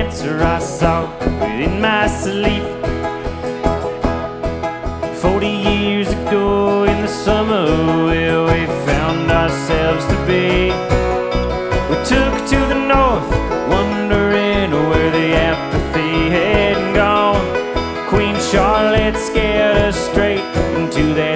answer I saw within my sleep. 40 years ago in the summer